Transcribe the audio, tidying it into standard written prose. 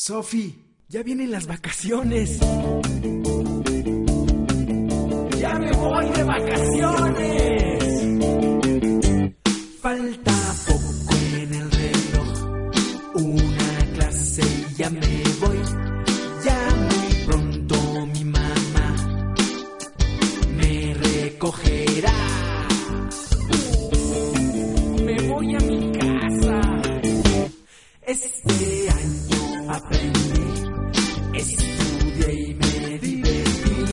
Sofi, ya vienen las vacaciones. ¡Ya me voy de vacaciones!